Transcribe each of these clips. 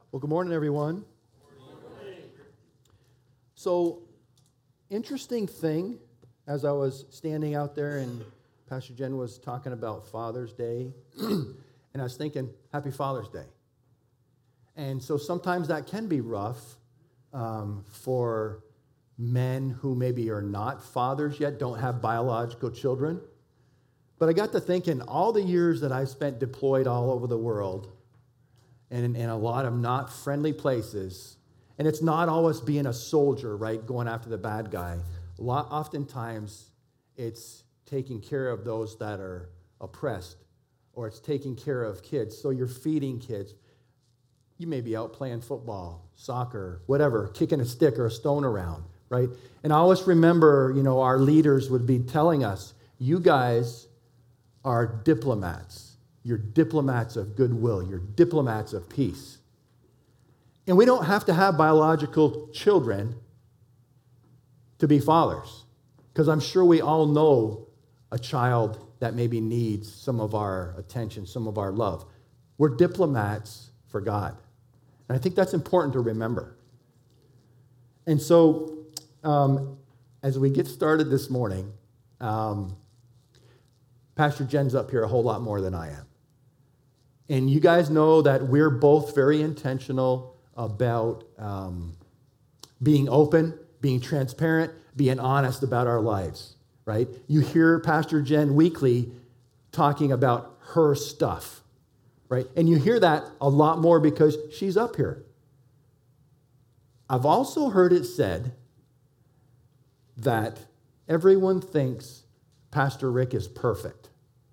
Well, good morning, everyone. So, interesting thing, as I was standing out there and Pastor Jen was talking about Father's Day, and I was thinking, Happy Father's Day. And so sometimes that can be rough for men who maybe are not fathers yet, don't have biological children. But I got to thinking, all the years that I spent deployed all over the world, and in a lot of not friendly places, and it's not always being a soldier, right, going after the bad guy. Oftentimes, it's taking care of those that are oppressed, or it's taking care of kids. So you're feeding kids. You may be out playing football, soccer, whatever, kicking a stick or a stone around, right? And I always remember, our leaders would be telling us, you guys are diplomats. You're diplomats of goodwill. You're diplomats of peace. And we don't have to have biological children to be fathers, because I'm sure we all know a child that maybe needs some of our attention, some of our love. We're diplomats for God. And I think that's important to remember. And so, as we get started this morning, Pastor Jen's up here a whole lot more than I am. And you guys know that we're both very intentional about being open, being transparent, being honest about our lives, right? You hear Pastor Jen weekly talking about her stuff, right? And you hear that a lot more because she's up here. I've also heard it said that everyone thinks Pastor Rick is perfect.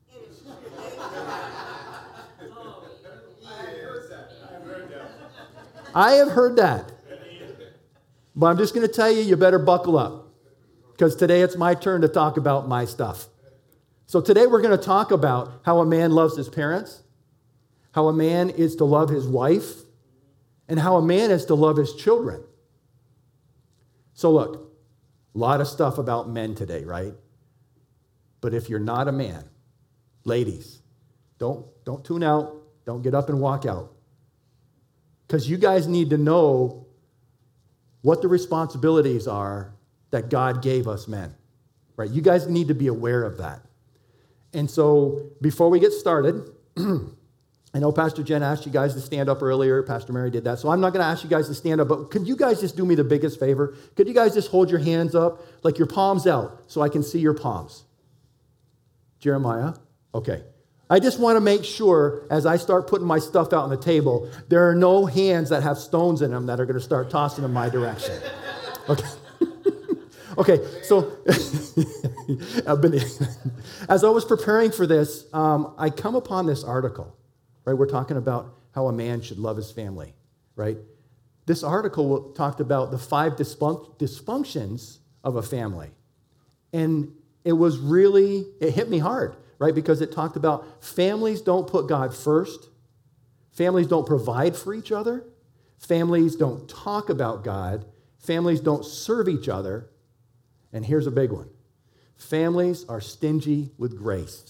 I have heard that. But I'm just going to tell you, you better buckle up, because today it's my turn to talk about my stuff. So today we're going to talk about how a man loves his parents, how a man is to love his wife, and how a man is to love his children. So look, a lot of stuff about men today, right? But if you're not a man, ladies, don't tune out, don't get up and walk out. Because you guys need to know what the responsibilities are that God gave us men, right? You guys need to be aware of that. And so before we get started, I know Pastor Jen asked you guys to stand up earlier. Pastor Mary did that. So I'm not going to ask you guys to stand up, but could you guys just do me the biggest favor? Could you guys just hold your hands up, like your palms out, so I can see your palms? Jeremiah? Okay. I just want to make sure, as I start putting my stuff out on the table, there are no hands that have stones in them that are going to start tossing in my direction. Okay. Okay, so as I was preparing for this, I come upon this article, right? We're talking about how a man should love his family, right? This article talked about the 5 dysfunctions of a family. And it hit me hard, right? Because it talked about families don't put God first. Families don't provide for each other. Families don't talk about God. Families don't serve each other. And here's a big one. Families are stingy with grace.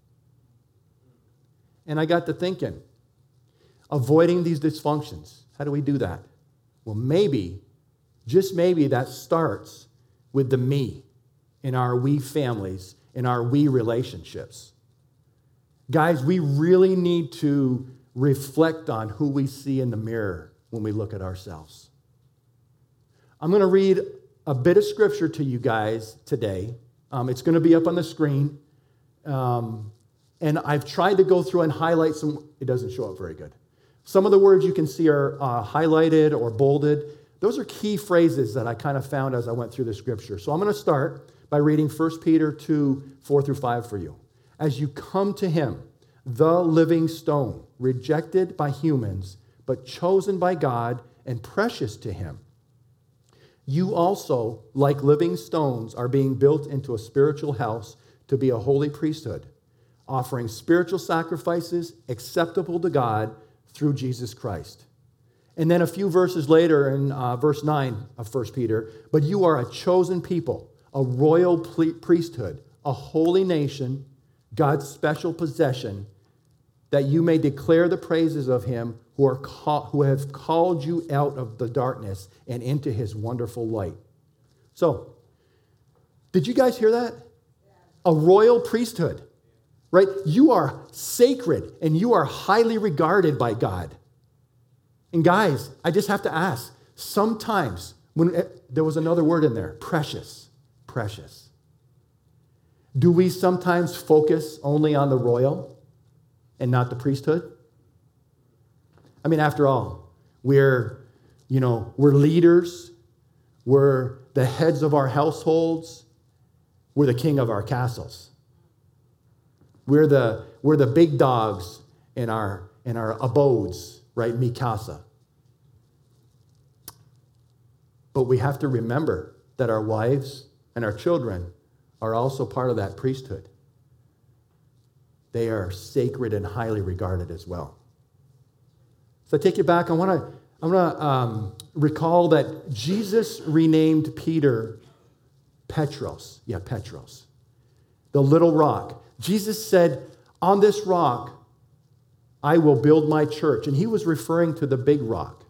And I got to thinking, avoiding these dysfunctions, how do we do that? Well, maybe, just maybe, that starts with the me in our we families, in our we relationships. Guys, we really need to reflect on who we see in the mirror when we look at ourselves. I'm going to read a bit of scripture to you guys today. It's going to be up on the screen. And I've tried to go through and highlight some. It doesn't show up very good. Some of the words you can see are highlighted or bolded. Those are key phrases that I kind of found as I went through the scripture. So I'm going to start by reading 1 Peter 2, 4 through 5 for you. As you come to him, the living stone, rejected by humans, but chosen by God and precious to him, you also, like living stones, are being built into a spiritual house to be a holy priesthood, offering spiritual sacrifices acceptable to God through Jesus Christ. And then a few verses later in verse 9 of 1 Peter, but you are a chosen people, a royal priesthood, a holy nation, God's special possession, that you may declare the praises of him who have called you out of the darkness and into his wonderful light. So, did you guys hear that? A royal priesthood, right? You are sacred and you are highly regarded by God. And guys, I just have to ask, sometimes, there was another word in there, precious. Do we sometimes focus only on the royal and not the priesthood? I mean, after all, we're leaders, we're the heads of our households, we're the king of our castles. We're the big dogs in our abodes, right? Mikasa. But we have to remember that our wives and our children are also part of that priesthood. They are sacred and highly regarded as well. So I take you back. I want to recall that Jesus renamed Peter Petros. Yeah, Petros. The little rock. Jesus said, on this rock, I will build my church. And he was referring to the big rock,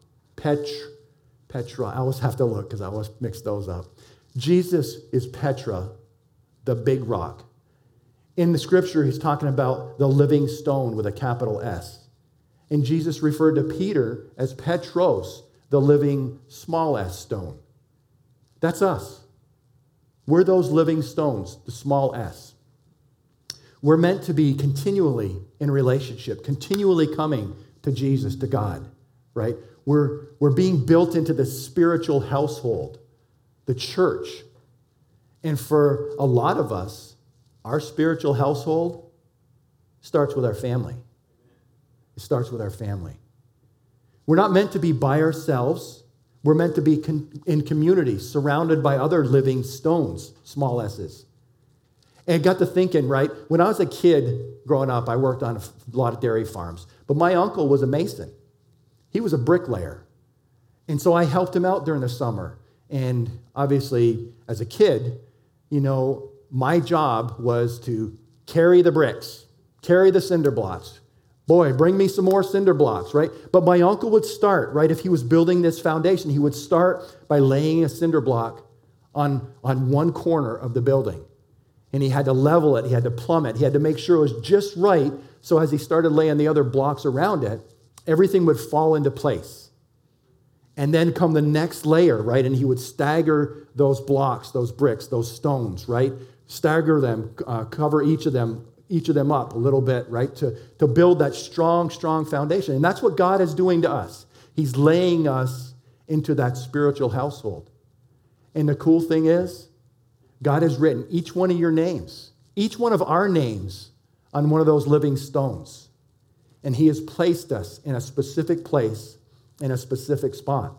Petra. I always have to look because I always mix those up. Jesus is Petra, the big rock. In the scripture, he's talking about the living stone with a capital S. And Jesus referred to Peter as Petros, the living small s stone. That's us. We're those living stones, the small s. We're meant to be continually in relationship, continually coming to Jesus, to God, right? We're being built into the spiritual household, the church. And for a lot of us, our spiritual household starts with our family. It starts with our family. We're not meant to be by ourselves. We're meant to be in community, surrounded by other living stones, small s's. And I got to thinking, right, when I was a kid growing up, I worked on a lot of dairy farms. But my uncle was a mason. He was a bricklayer. And so I helped him out during the summer. And obviously, as a kid, my job was to carry the bricks, carry the cinder blocks. Boy, bring me some more cinder blocks, right? But my uncle would start, right? If he was building this foundation, he would start by laying a cinder block on one corner of the building. And he had to level it. He had to plumb it. He had to make sure it was just right. So as he started laying the other blocks around it, everything would fall into place. And then come the next layer, right? And he would stagger those blocks, those bricks, those stones, right? Stagger them, cover each of them up a little bit, right? To build that strong foundation. And that's what God is doing to us. He's laying us into that spiritual household. And the cool thing is, God has written each one of your names, each one of our names on one of those living stones. And he has placed us in a specific place, in a specific spot.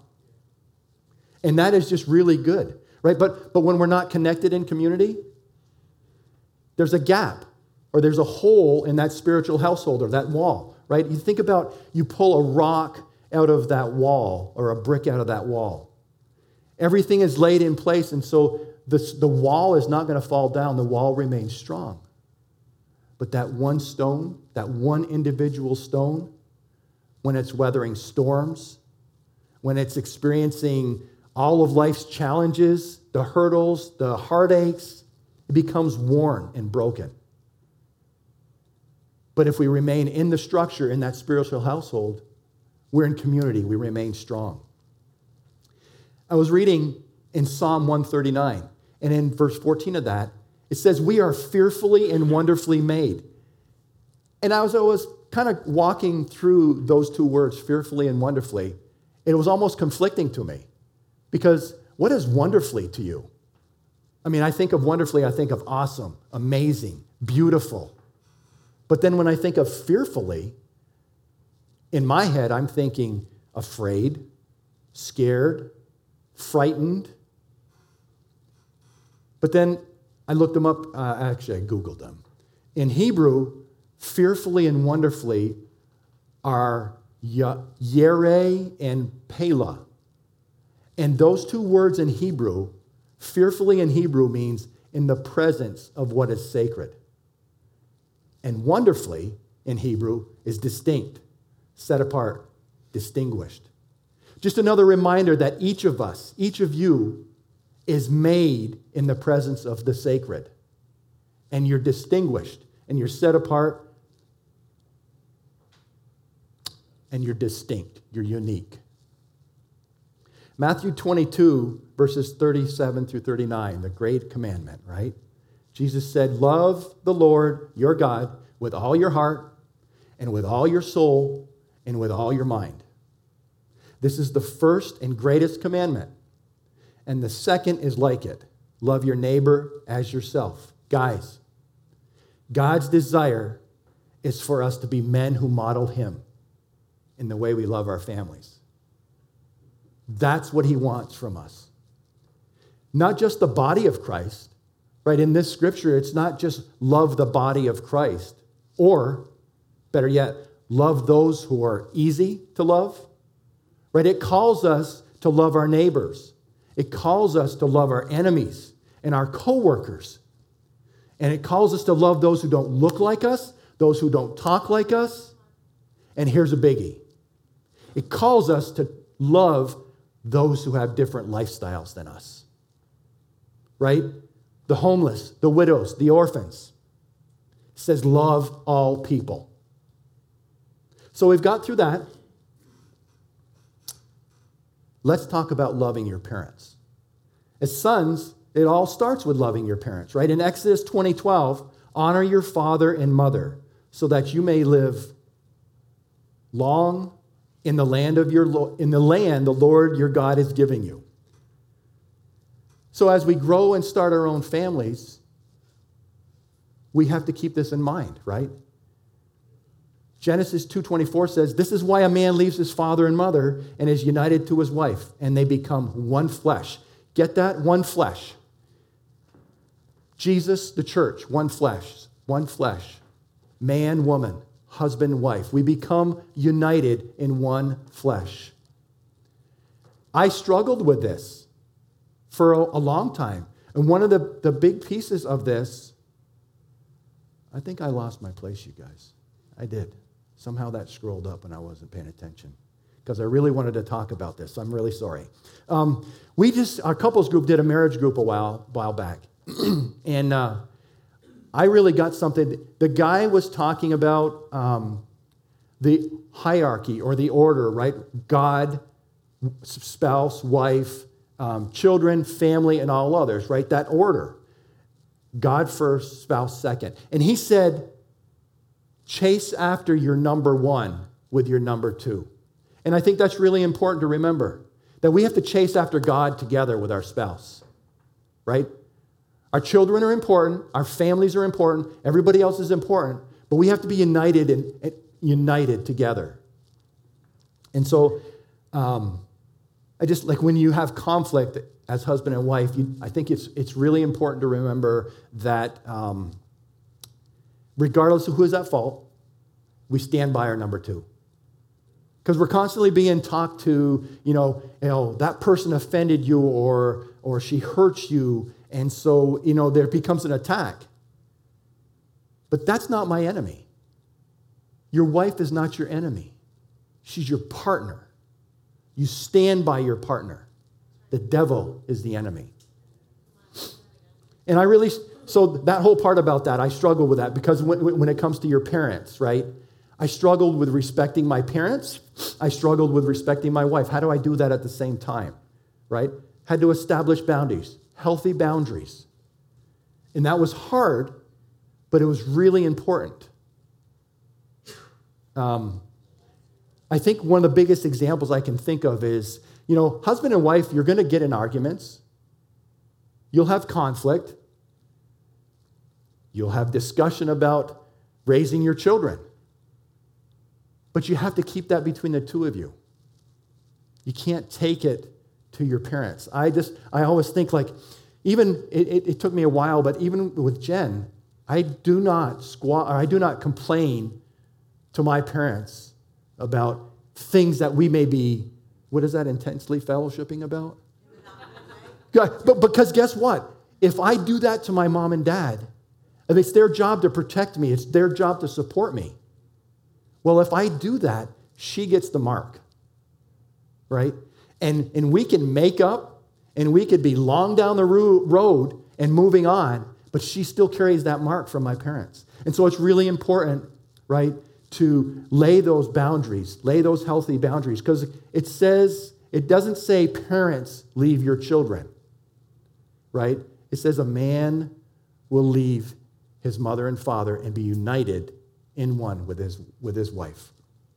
And that is just really good, right? But when we're not connected in community, there's a gap or there's a hole in that spiritual household or that wall, right? You think about, you pull a rock out of that wall or a brick out of that wall. Everything is laid in place, and so the wall is not going to fall down. The wall remains strong. But that one stone, that one individual stone, when it's weathering storms, when it's experiencing all of life's challenges, the hurdles, the heartaches, it becomes worn and broken. But if we remain in the structure, in that spiritual household, we're in community. We remain strong. I was reading in Psalm 139, and in verse 14 of that, it says, we are fearfully and wonderfully made. And I was kind of walking through those two words, fearfully and wonderfully. It was almost conflicting to me, because what is wonderfully to you? I mean, I think of wonderfully, I think of awesome, amazing, beautiful. But then when I think of fearfully, in my head, I'm thinking afraid, scared, frightened. But then I looked them up. Actually, I Googled them. In Hebrew, fearfully and wonderfully are Yere and Pela. And those two words in Hebrew, fearfully in Hebrew means in the presence of what is sacred. And wonderfully in Hebrew is distinct, set apart, distinguished. Just another reminder that each of us, each of you, is made in the presence of the sacred. And you're distinguished, and you're set apart, and you're distinct, you're unique. Matthew 22, verses 37 through 39, the great commandment, right? Jesus said, love the Lord your God with all your heart and with all your soul and with all your mind. This is the first and greatest commandment. And the second is like it. Love your neighbor as yourself. Guys, God's desire is for us to be men who model him in the way we love our families. That's what he wants from us. Not just the body of Christ, right? In this scripture, it's not just love the body of Christ, or better yet, love those who are easy to love, right? It calls us to love our neighbors. It calls us to love our enemies and our coworkers. And it calls us to love those who don't look like us, those who don't talk like us. And here's a biggie. It calls us to love those who have different lifestyles than us, right? The homeless, the widows, the orphans. It says love all people. So we've got through that. Let's talk about loving your parents. As sons, it all starts with loving your parents, right? In Exodus 20:12, honor your father and mother so that you may live long in the land the Lord your God is giving you. So as we grow and start our own families, we have to keep this in mind, right? Genesis 2:24 says, this is why a man leaves his father and mother and is united to his wife, and they become one flesh. Get that? One flesh. Jesus, the church, one flesh. One flesh. Man, woman, husband, wife. We become united in one flesh. I struggled with this for a long time. And one of the big pieces of this, I think I lost my place, you guys. I did. Somehow that scrolled up and I wasn't paying attention because I really wanted to talk about this. I'm really sorry. Our couples group did a marriage group a while back. And I really got something. The guy was talking about the hierarchy or the order, right? God, spouse, wife, children, family, and all others, right? That order. God first, spouse second. And he said, chase after your number one with your number two. And I think that's really important to remember, that we have to chase after God together with our spouse, right? Our children are important. Our families are important. Everybody else is important. But we have to be united and united together. And so I just, like when you have conflict as husband and wife, I think it's really important to remember that regardless of who is at fault, we stand by our number two. Because we're constantly being talked to, that person offended you or she hurts you. And so, there becomes an attack. But that's not my enemy. Your wife is not your enemy. She's your partner. You stand by your partner. The devil is the enemy. And so that whole part about that, I struggle with that because when it comes to your parents, right? I struggled with respecting my parents. I struggled with respecting my wife. How do I do that at the same time, right? Had to establish boundaries, healthy boundaries. And that was hard, but it was really important. I think one of the biggest examples I can think of is, husband and wife, you're going to get in arguments. You'll have conflict. You'll have discussion about raising your children. But you have to keep that between the two of you. You can't take it to your parents. I always think even, it took me a while, but even with Jen, I do not complain to my parents about things that we may be, what is that, intensely fellowshipping about? But because guess what? If I do that to my mom and dad, if it's their job to protect me, it's their job to support me. Well, if I do that, she gets the mark. right? And we can make up, and we could be long down the road and moving on, but she still carries that mark from my parents. And so it's really important, right, to lay those boundaries, lay those healthy boundaries, because it doesn't say parents leave your children, right? It says a man will leave his mother and father and be united in one with his wife.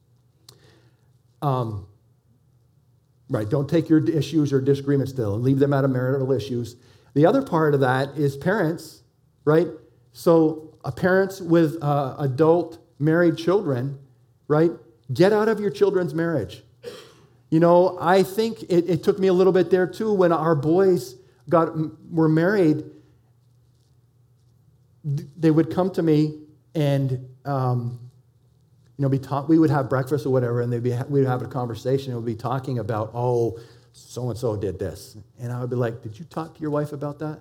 Right, don't take your issues or disagreements still and leave them out of marital issues. The other part of that is parents, right? So parents with adult married children, right? Get out of your children's marriage. You know, I think it took me a little bit there too when our boys were married. They would come to me and we would have breakfast or whatever, and we would have a conversation, and we'd be talking about, oh, so-and-so did this. And I would be like, did you talk to your wife about that?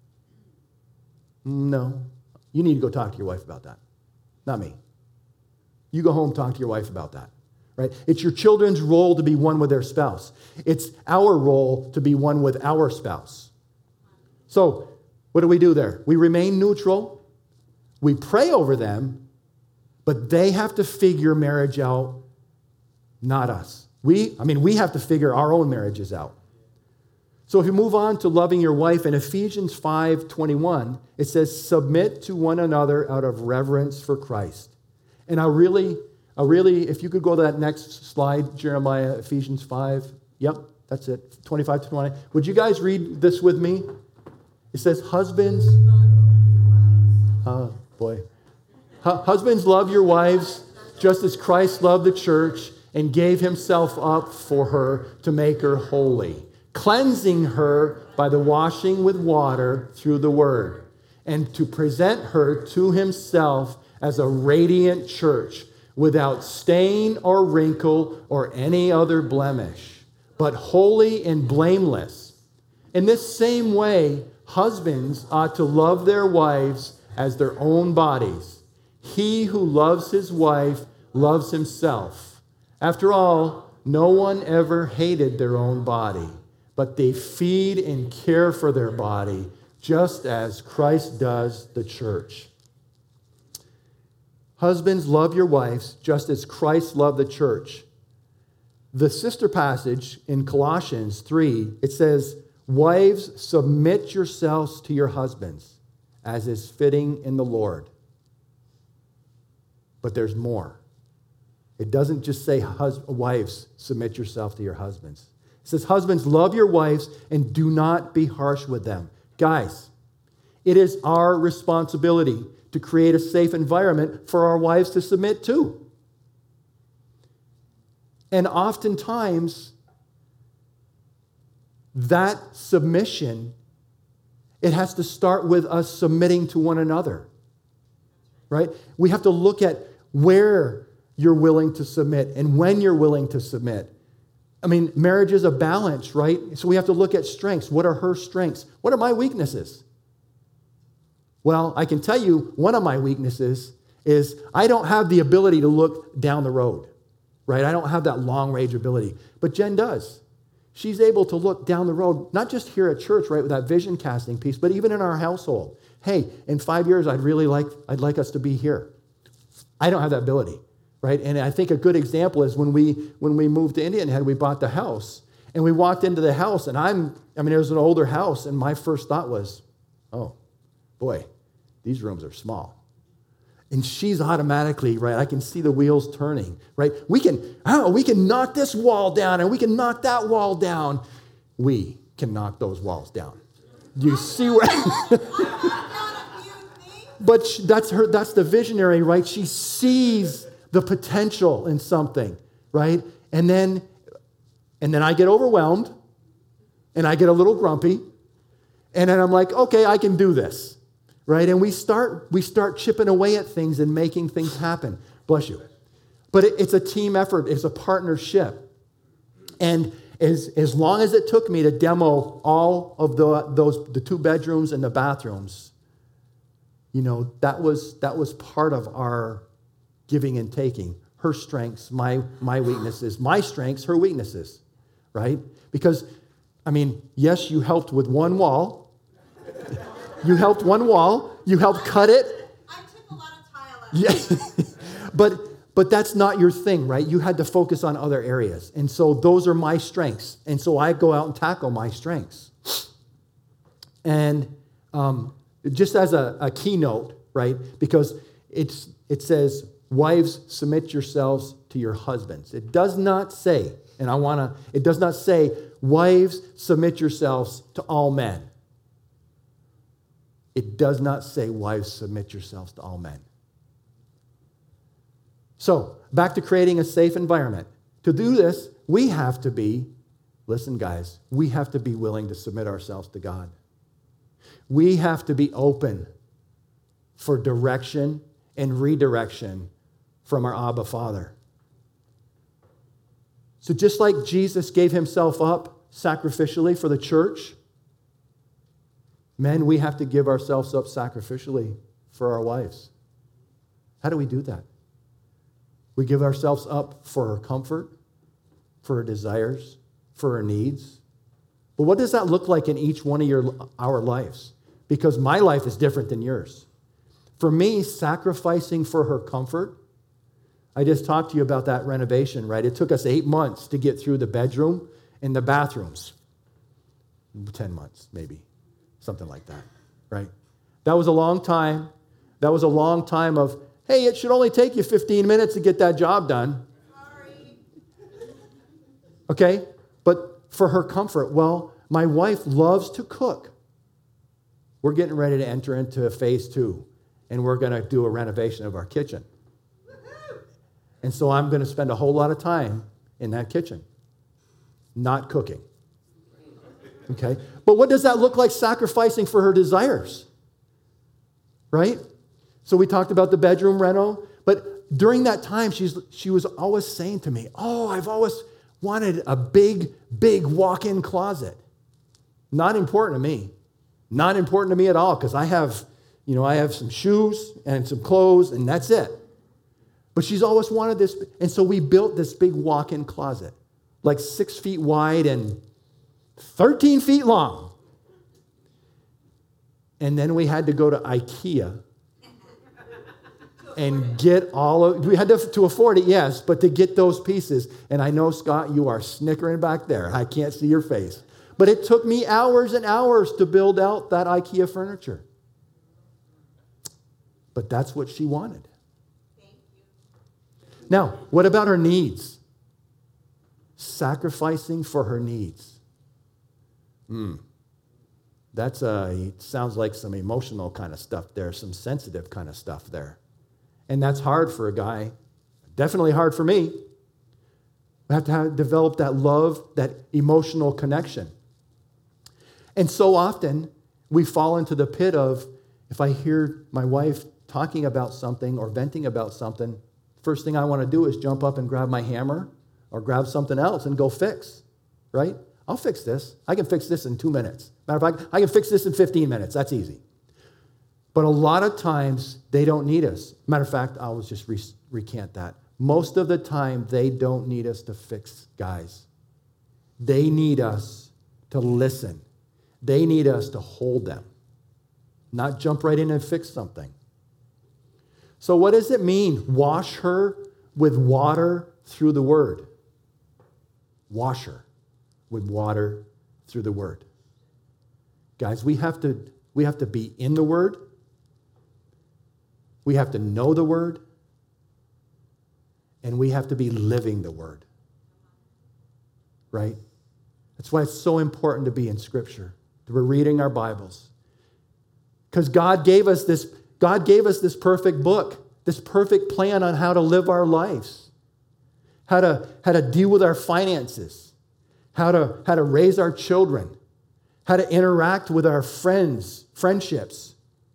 No. You need to go talk to your wife about that. Not me. You go home, talk to your wife about that, right? It's your children's role to be one with their spouse. It's our role to be one with our spouse. So what do we do there? We remain neutral. We pray over them, but they have to figure marriage out, not us. We have to figure our own marriages out. So if you move on to loving your wife, in Ephesians 5:21, it says, submit to one another out of reverence for Christ. And I really, if you could go to that next slide, Jeremiah, Ephesians 5. Yep, that's it, 25 to 20. Would you guys read this with me? It says, husbands, husbands, love your wives just as Christ loved the church and gave himself up for her to make her holy, cleansing her by the washing with water through the word, and to present her to himself as a radiant church without stain or wrinkle or any other blemish, but holy and blameless. In this same way, husbands ought to love their wives as their own bodies. He who loves his wife loves himself. After all, no one ever hated their own body, but they feed and care for their body, just as Christ does the church. Husbands, love your wives, just as Christ loved the church. The sister passage in Colossians 3, it says, wives, submit yourselves to your husbands, as is fitting in the Lord. But there's more. It doesn't just say, wives, submit yourself to your husbands. It says, husbands, love your wives and do not be harsh with them. Guys, it is our responsibility to create a safe environment for our wives to submit to. And oftentimes, that submission, it has to start with us submitting to one another, right? We have to look at where you're willing to submit and when you're willing to submit. I mean, marriage is a balance, right? So we have to look at strengths. What are her strengths? What are my weaknesses? Well, I can tell you one of my weaknesses is I don't have the ability to look down the road, right? I don't have that long-range ability. But Jen does. She's able to look down the road, not just here at church, right, with that vision casting piece, but even in our household. Hey, in 5 years, I'd like us to be here. I don't have that ability, right? And I think a good example is when we moved to Indian Head, we bought the house, and we walked into the house, and it was an older house, and my first thought was, oh, boy, these rooms are small. And she's automatically, right, I can see the wheels turning, right? We can knock this wall down and we can knock that wall down. We can knock those walls down. Do you see where? But that's the visionary, right? She sees the potential in something, right? And then I get overwhelmed and I get a little grumpy. And then I'm like, okay, I can do this. Right? And we start chipping away at things and making things happen. Bless you. But it's a team effort. It's a partnership. And as long as it took me to demo all of the 2 bedrooms and the bathrooms, that was part of our giving and taking. Her strengths, my weaknesses, my strengths, her weaknesses. right? Because, I mean, yes, you helped with one wall. You helped one wall. You helped cut it. I took a lot of tile out. Yeah. But that's not your thing, right? You had to focus on other areas. And so those are my strengths. And so I go out and tackle my strengths. And just as a keynote, right? Because it says, wives, submit yourselves to your husbands. It does not say, it does not say, wives, submit yourselves to all men. It does not say, wives, submit yourselves to all men. So, back to creating a safe environment. To do this, we have to be, listen guys, we have to be willing to submit ourselves to God. We have to be open for direction and redirection from our Abba Father. So just like Jesus gave himself up sacrificially for the church, men, we have to give ourselves up sacrificially for our wives. How do we do that? We give ourselves up for her comfort, for her desires, for her needs. But what does that look like in each one of our lives? Because my life is different than yours. For me, sacrificing for her comfort, I just talked to you about that renovation, right? It took us 8 months to get through the bedroom and the bathrooms. 10 months, maybe. Something like that, right? That was a long time. That was a long time of, hey, it should only take you 15 minutes to get that job done. Sorry. Okay? But for her comfort, well, my wife loves to cook. We're getting ready to enter into phase 2, and we're going to do a renovation of our kitchen. And so I'm going to spend a whole lot of time in that kitchen, not cooking. Okay? But what does that look like sacrificing for her desires? Right? So we talked about the bedroom reno, but during that time, she was always saying to me, oh, I've always wanted a big walk-in closet. Not important to me. Not important to me at all, because I have some shoes and some clothes, and that's it. But she's always wanted this, and so we built this big walk-in closet, like 6 feet wide and 13 feet long. And then we had to go to IKEA and get we had to afford it, yes, but to get those pieces. And I know, Scott, you are snickering back there. I can't see your face. But it took me hours and hours to build out that IKEA furniture. But that's what she wanted. Now, what about her needs? Sacrificing for her needs. It sounds like some emotional kind of stuff there, some sensitive kind of stuff there. And that's hard for a guy. Definitely hard for me. We have to develop that love, that emotional connection. And so often, we fall into the pit of, if I hear my wife talking about something or venting about something, first thing I want to do is jump up and grab my hammer or grab something else and go fix, right? I'll fix this. I can fix this in 2 minutes. Matter of fact, I can fix this in 15 minutes. That's easy. But a lot of times, they don't need us. Matter of fact, I'll just recant that. Most of the time, they don't need us to fix, guys. They need us to listen. They need us to hold them, not jump right in and fix something. So what does it mean? Wash her with water through the word. Wash her with water through the word. Guys, we have to be in the word. We have to know the word. And we have to be living the word. Right? That's why it's so important to be in Scripture, that we're reading our Bibles. Because God gave us this perfect book, this perfect plan on how to live our lives, how to deal with our finances, how to raise our children, how to interact with our friendships,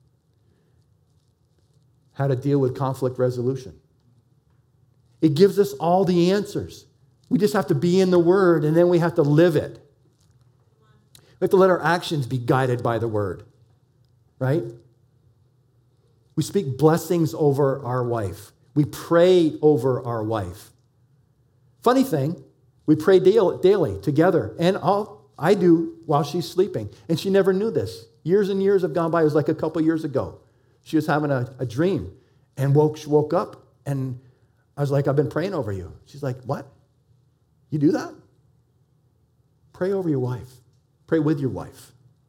how to deal with conflict resolution. It gives us all the answers. We just have to be in the Word, and then we have to live it. We have to let our actions be guided by the Word, right? We speak blessings over our wife. We pray over our wife. Funny thing, We pray daily together. And I do while she's sleeping. And she never knew this. Years and years have gone by. It was like a couple years ago. She was having a dream and woke up. And I was like, I've been praying over you. She's like, what? You do that? Pray over your wife. Pray with your wife.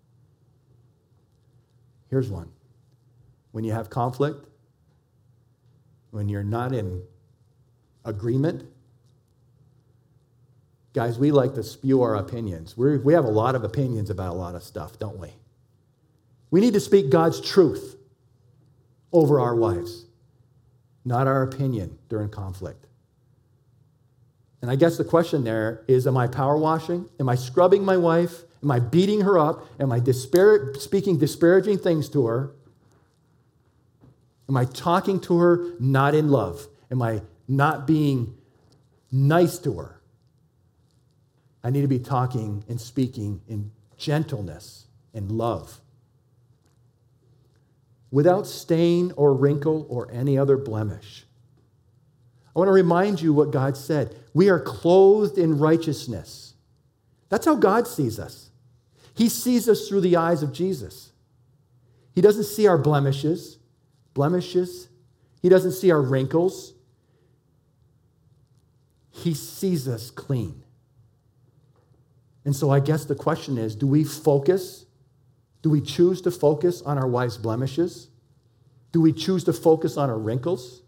Here's one. When you have conflict, when you're not in agreement, guys, we like to spew our opinions. We have a lot of opinions about a lot of stuff, don't we? We need to speak God's truth over our wives, not our opinion during conflict. And I guess the question there is, am I power washing? Am I scrubbing my wife? Am I beating her up? Am I speaking disparaging things to her? Am I talking to her not in love? Am I not being nice to her? I need to be talking and speaking in gentleness and love, without stain or wrinkle or any other blemish. I want to remind you what God said. We are clothed in righteousness. That's how God sees us. He sees us through the eyes of Jesus. He doesn't see our blemishes. He doesn't see our wrinkles. He sees us clean. And so I guess the question is, do we choose to focus on our wife's blemishes? Do we choose to focus on our wrinkles?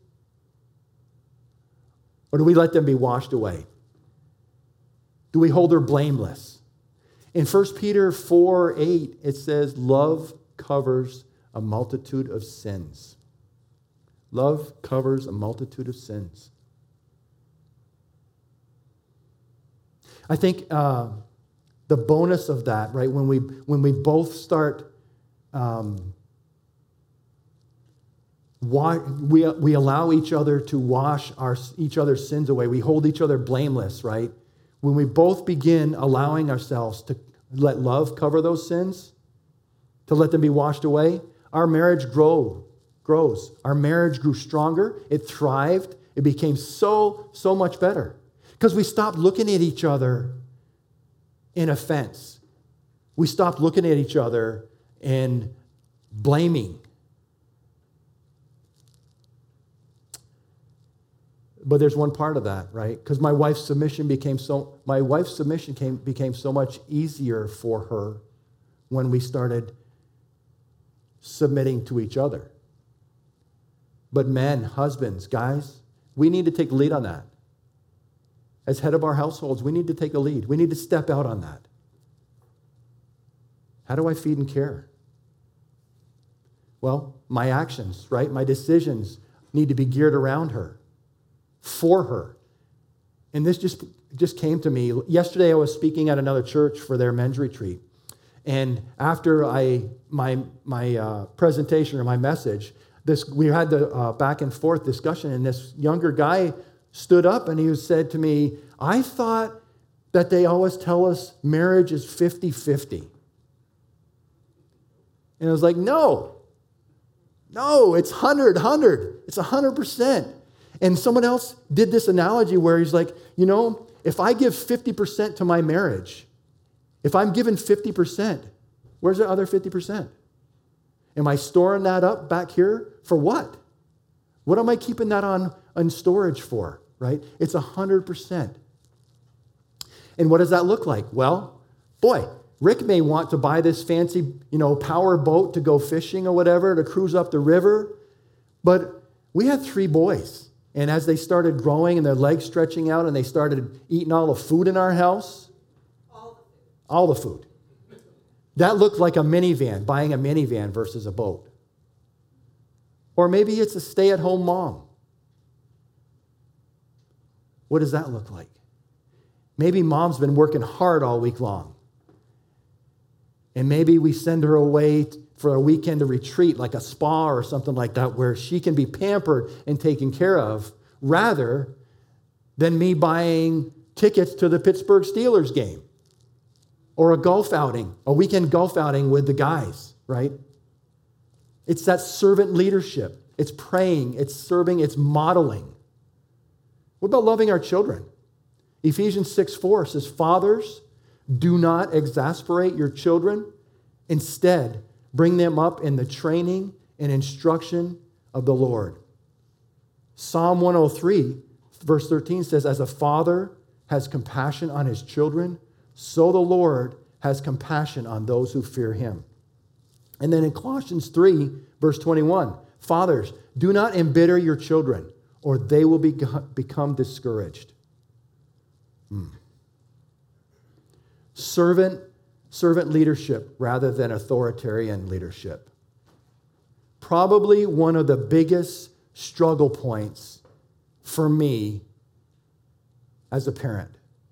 Or do we let them be washed away? Do we hold her blameless? In 1 Peter 4:8, it says, love covers a multitude of sins. Love covers a multitude of sins. I think the bonus of that, right, when we both start, we allow each other to wash each other's sins away. We hold each other blameless, right? When we both begin allowing ourselves to let love cover those sins, to let them be washed away, our marriage grows. Our marriage grew stronger. It thrived. It became so much better because we stopped looking at each other in offense. We stopped looking at each other and blaming. But there's one part of that, right? Because my wife's submission became so much easier for her when we started submitting to each other. But men, husbands, guys, we need to take the lead on that. As head of our households, we need to take a lead. We need to step out on that. How do I feed and care? Well, my actions, right? My decisions need to be geared around her, for her. And this just came to me. Yesterday I was speaking at another church for their men's retreat. And after my presentation or my message, we had the back and forth discussion, and this younger guy stood up and he said to me, I thought that they always tell us marriage is 50-50. And I was like, no, it's 100. It's 100%. And someone else did this analogy where he's like, if I give 50% to my marriage, if I'm given 50%, where's the other 50%? Am I storing that up back here for what? What am I keeping that on storage for, right? It's 100%. And what does that look like? Well, boy, Rick may want to buy this fancy, power boat to go fishing or whatever, to cruise up the river. But we had 3 boys. And as they started growing and their legs stretching out and they started eating all the food in our house, all the food. That looked like a minivan, buying a minivan versus a boat. Or maybe it's a stay-at-home mom. What does that look like? Maybe mom's been working hard all week long. And maybe we send her away for a weekend to retreat, like a spa or something like that, where she can be pampered and taken care of, rather than me buying tickets to the Pittsburgh Steelers game or a weekend golf outing with the guys, right? It's that servant leadership. It's praying, it's serving, it's modeling. What about loving our children? Ephesians 6:4 says, "Fathers, do not exasperate your children. Instead, bring them up in the training and instruction of the Lord." Psalm 103, verse 13 says, "As a father has compassion on his children, so the Lord has compassion on those who fear him." And then in Colossians 3, verse 21, "Fathers, do not embitter your children, or they will become discouraged." Servant leadership rather than authoritarian leadership. Probably one of the biggest struggle points for me as a parent.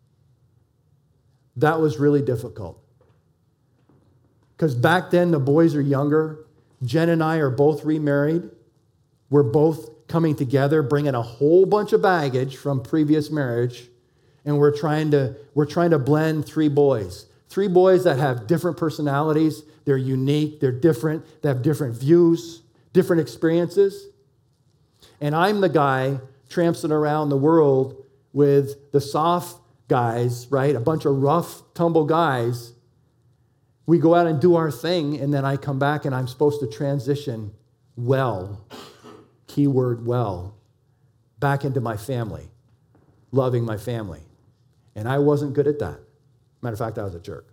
That was really difficult. Because back then the boys are younger. Jen and I are both remarried. We're both coming together, bringing a whole bunch of baggage from previous marriage. And we're trying to blend three boys. Three boys that have different personalities. They're unique. They're different. They have different views, different experiences. And I'm the guy tramping around the world with the soft guys, right? A bunch of rough, tumble guys. We go out and do our thing, and then I come back and I'm supposed to transition well, keyword well, back into my family, loving my family. And I wasn't good at that. Matter of fact, I was a jerk.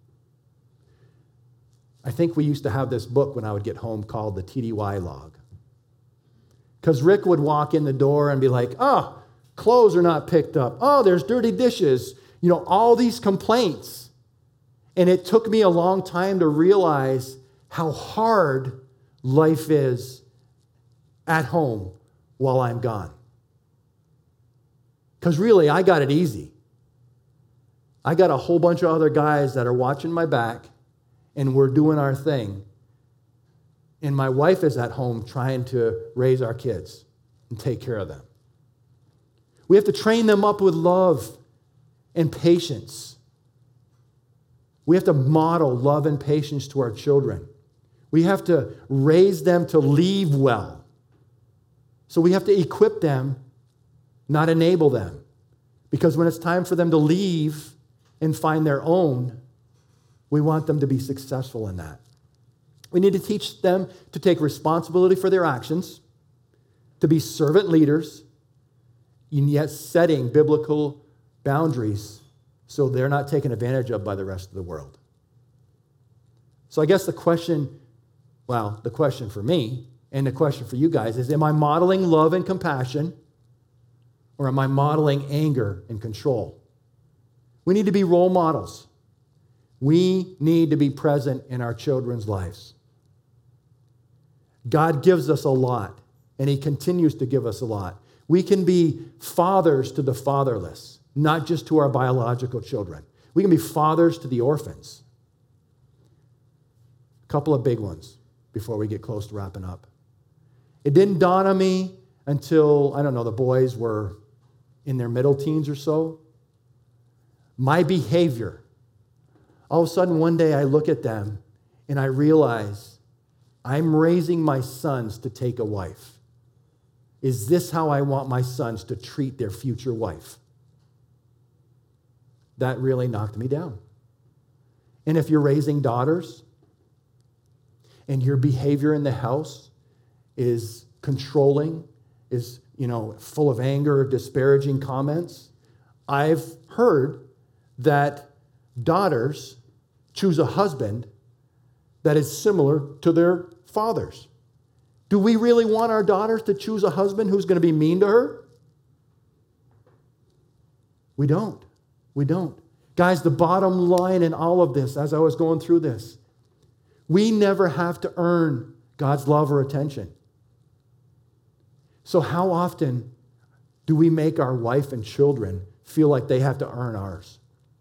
I think we used to have this book when I would get home called the TDY log. Because Rick would walk in the door and be like, "Oh, clothes are not picked up. Oh, there's dirty dishes." You know, all these complaints. And it took me a long time to realize how hard life is at home while I'm gone. Because really, I got it easy. I got a whole bunch of other guys that are watching my back, and we're doing our thing. And my wife is at home trying to raise our kids and take care of them. We have to train them up with love and patience. We have to model love and patience to our children. We have to raise them to leave well. So we have to equip them, not enable them. Because when it's time for them to leave and find their own, we want them to be successful in that. We need to teach them to take responsibility for their actions, to be servant leaders, and yet setting biblical boundaries so they're not taken advantage of by the rest of the world. So I guess the question for me and the question for you guys is, am I modeling love and compassion, or am I modeling anger and control? We need to be role models. We need to be present in our children's lives. God gives us a lot, and he continues to give us a lot. We can be fathers to the fatherless, not just to our biological children. We can be fathers to the orphans. A couple of big ones before we get close to wrapping up. It didn't dawn on me until, the boys were in their middle teens or so. My behavior. All of a sudden, one day I look at them and I realize I'm raising my sons to take a wife. Is this how I want my sons to treat their future wife? That really knocked me down. And if you're raising daughters and your behavior in the house is controlling, is full of anger or disparaging comments, I've heard that daughters choose a husband that is similar to their fathers. Do we really want our daughters to choose a husband who's going to be mean to her? We don't. We don't. Guys, the bottom line in all of this, as I was going through this, we never have to earn God's love or attention. So how often do we make our wife and children feel like they have to earn ours?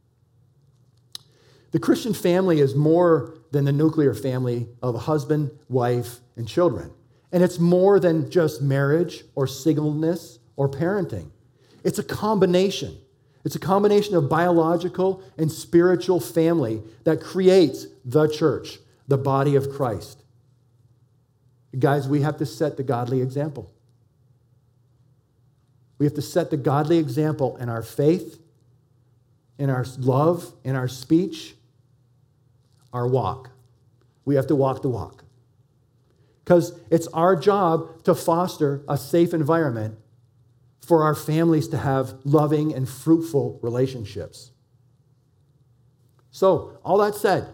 The Christian family is more than the nuclear family of a husband, wife, and children. And it's more than just marriage or singleness or parenting. It's a combination. It's a combination of biological and spiritual family that creates the church, the body of Christ. Guys, we have to set the godly example. We have to set the godly example in our faith in our love, in our speech, our walk. We have to walk the walk. Because it's our job to foster a safe environment for our families to have loving and fruitful relationships. So, all that said,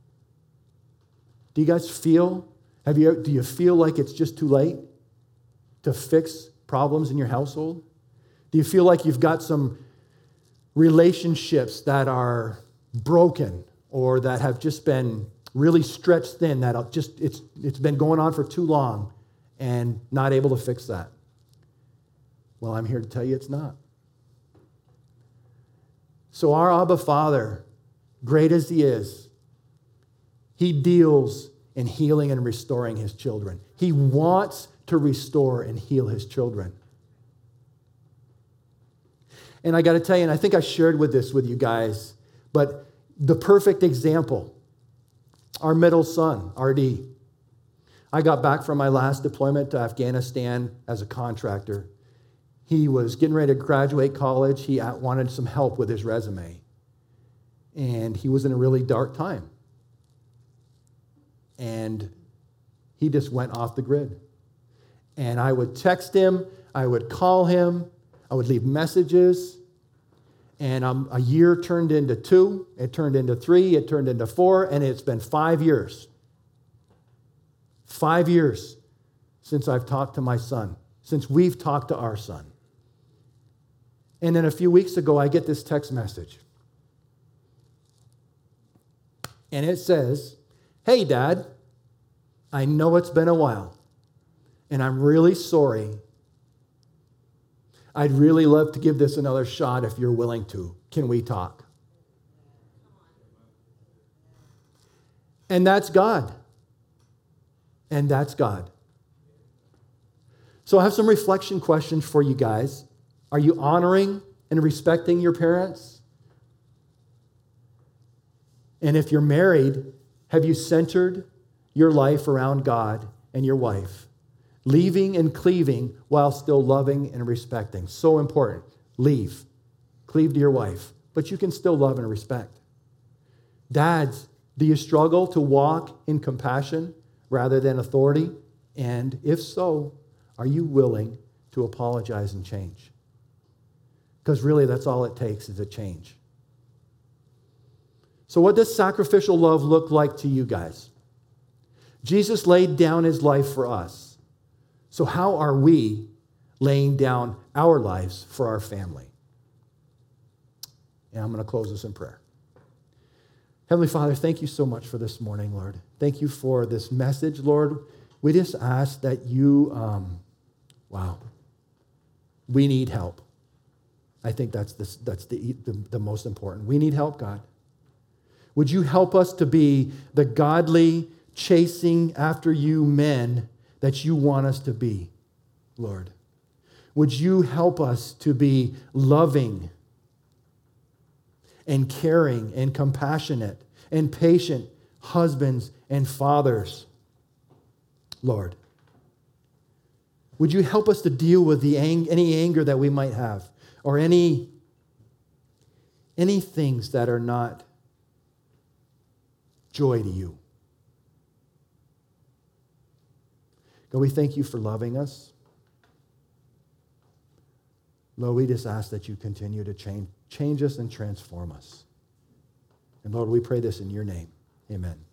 do you guys feel, do you feel like it's just too late to fix problems in your household? Do you feel like you've got some relationships that are broken or that have just been really stretched thin, that it's been going on for too long and not able to fix that? Well, I'm here to tell you it's not. So our Abba Father, great as he is, he deals in healing and restoring his children. He wants to restore and heal his children. And I got to tell you, and I think I shared this with you guys, but the perfect example, our middle son, RD. I got back from my last deployment to Afghanistan as a contractor. He was getting ready to graduate college. He wanted some help with his resume. And he was in a really dark time. And he just went off the grid. And I would text him, I would call him, I would leave messages. And a year turned into 2, it turned into 3, it turned into 4, and it's been 5 years. 5 years since I've talked to my son, since we've talked to our son. And then a few weeks ago, I get this text message. And it says, "Hey, Dad, I know it's been a while, and I'm really sorry. I'd really love to give this another shot if you're willing to. Can we talk?" And that's God. And that's God. So I have some reflection questions for you guys. Are you honoring and respecting your parents? And if you're married, have you centered your life around God and your wife? Leaving and cleaving while still loving and respecting. So important. Leave. Cleave to your wife. But you can still love and respect. Dads, do you struggle to walk in compassion rather than authority? And if so, are you willing to apologize and change? Because really, that's all it takes is a change. So what does sacrificial love look like to you guys? Jesus laid down his life for us. So how are we laying down our lives for our family? And I'm going to close this in prayer. Heavenly Father, thank you so much for this morning, Lord. Thank you for this message, Lord. We just ask that you, we need help. I think that's the most important. We need help, God. Would you help us to be the godly, chasing after you men that you want us to be, Lord? Would you help us to be loving and caring and compassionate and patient husbands and fathers, Lord? Would you help us to deal with any anger that we might have or any things that are not joy to you? God, we thank you for loving us. Lord, we just ask that you continue to change us and transform us. And Lord, we pray this in your name. Amen.